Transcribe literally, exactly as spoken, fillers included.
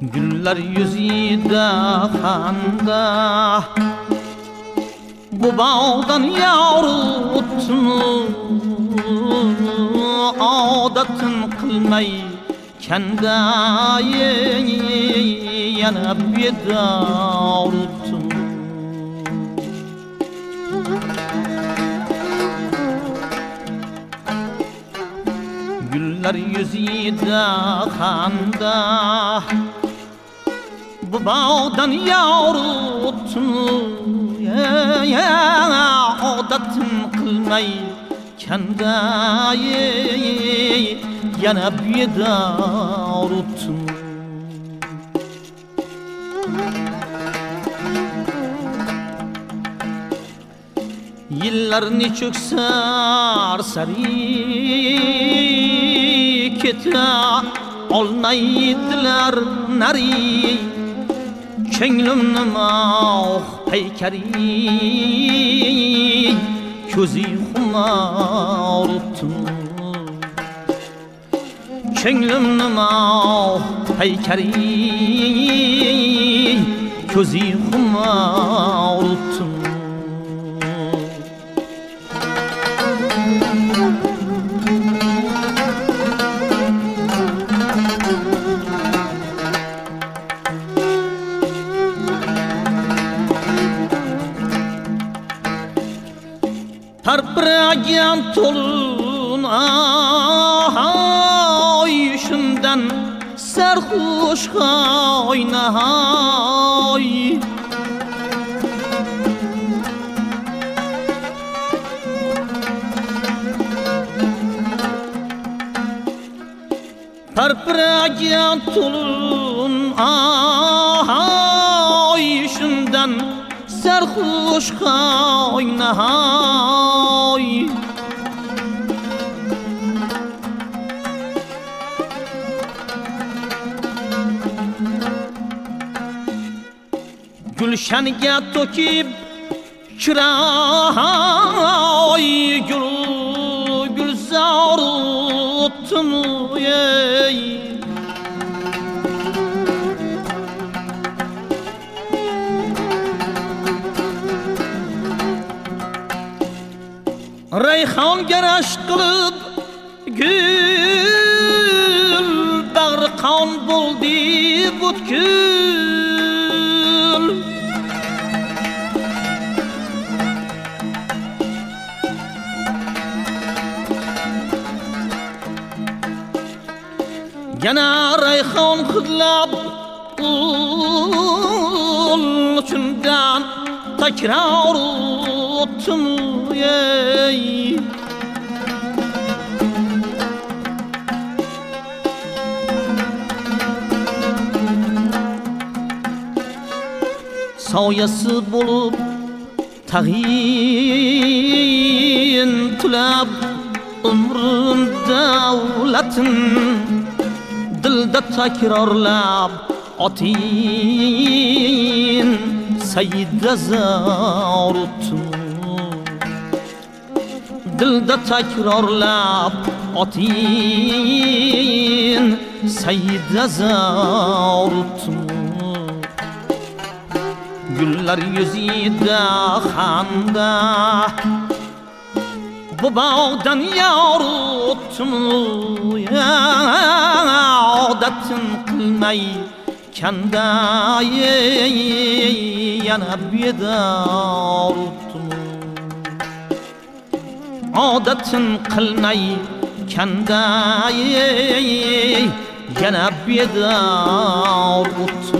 Güller yüzüde handa bu bağdan yavrutunu adatın kılmay kendayi yana bedarutunu Güller yüzüde handa bu bağdan yavrutunu ya, ya, adatın kılmay kendayi yana bedarutunu Yıllar nechuk sarsari keta olmaydilar nari Ko'nglimni moh paykari ko'zi xumor utun Ko'nglimni moh paykari ko'zi xumor utun Tarpıragan tolun ay şundan sarhoş oynay Tarpıragan tolun ay şundan sarhoş oynay Gülşenga to'kib chiroy gul gulzor o'tmay Rayhon garash qilib gul bag'ri qon bo'ldi butkul Yana rayhon hidlab ul shundan takror o'tmay soyasi bo'lib tag'in tulab umrim davlatin dilda takrorlab otin Sayyida zarutun dilda takrorlab otin Sayyida zarutun Güller yüzüde handa bu bağdan yavrutunu ya adatın kılmay kendayi yana bedarutunu Adatın kılmay kendayi yana bedarutunu